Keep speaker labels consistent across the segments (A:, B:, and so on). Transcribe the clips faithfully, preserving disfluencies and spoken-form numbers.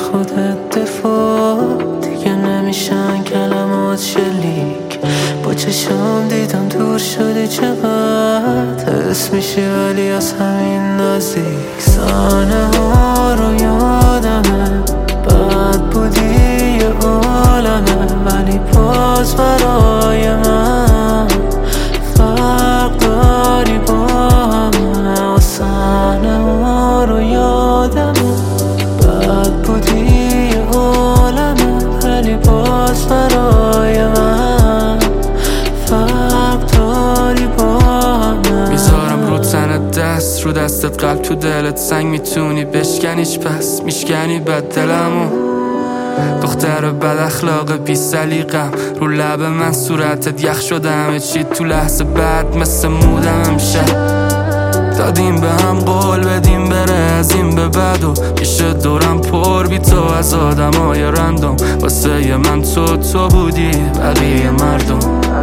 A: خودت دفاع، دیگه نمیشن کلمات شلیک. با چشم دیدم دور شدی چقدر، حس میشی ولی از همین نزدیک. صحنه ها رو یادمه، بد بودی یه عالمه، ولی باز برای من فرق داری با همه. و صحنه ها رو یادمه، بد بودی یه عالمه، ولی باز برای من فرق داری با همه.
B: میذارم رو تنت دست، رو دستت قلب، تو دلت سنگ، میتونی بشکنیش پس میشکنی بد دلمو. دختر بد اخلاق بی سلیقم، رو لب من صورتت یخ شده، همه چی تو لحظه بعد مثل مودم امشب. دادیم به هم قول بدیم بره از این به بعد، و میشه دورم پر بی تو از آدم های رندوم. واسه ی من تو تو بودی بقیه مردم.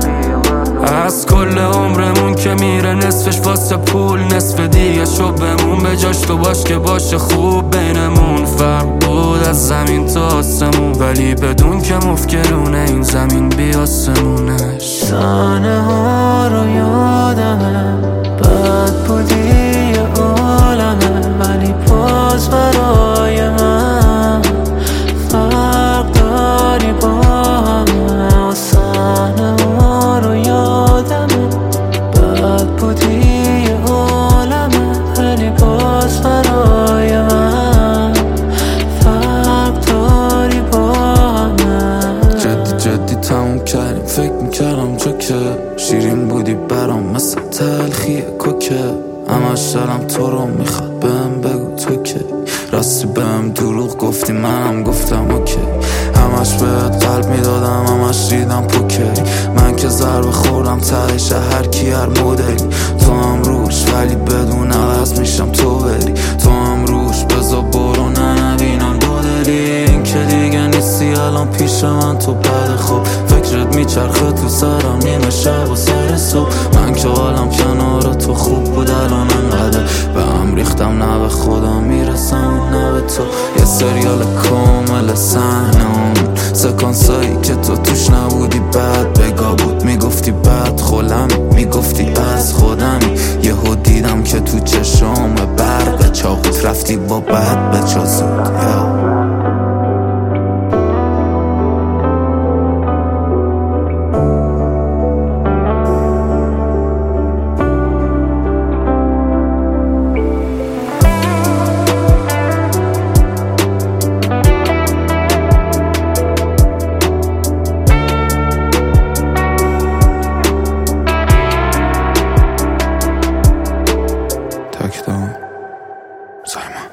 B: از کل عمرمون که میره نصفش واسه پول، نصف دیگه شو بمون به جاش تو باش که باشه خوب بینمون. فرق بود از زمین تا آسمون، ولی بدون که مفکرونه این زمین بی آسمونش.
A: صحنه ها رو یادمه، بد بودی یه عالمه، ولی باز برای من فرق داری با همه. و صحنه ها رو یادمه، بد بودی یه عالمه، ولی باز برای من فرق داری با همه.
C: جدی جدی تموم کردیم، فکر میکردم جا که شیرین بودی برام مثل تلخی کوکه. همش دلم تو رو میخواد، بهم بگو تو که راستی بهم دروغ گفتی، منم گفتم اوکی. همش بهت قلب میدادم، همش دیدم پوکری. من که ضربه خوردم تهش هر کی هر مدلی. تو هم روش ولی بدون عوض میشم تو بری. تو هم روش بذار برو ننبینم دو دلی. این که دیگه نیستی الان پیش من، تو بعد خوب فکرت میچرخه تو سرم نیمه شب و سر صبح. من که حالم کنار تو خوب بود الان انقدر به هم ریختم، نه به خودم میرسم نه به تو. یه سریال کامل صحنه اون سکانسایی که تو توش نبودی، بعد بگاه بود میگفتی بعد خولم، میگفتی از خودمی. یهو دیدم که تو چشم برق چاقوت رفتی با بعد به چازود. Saiman.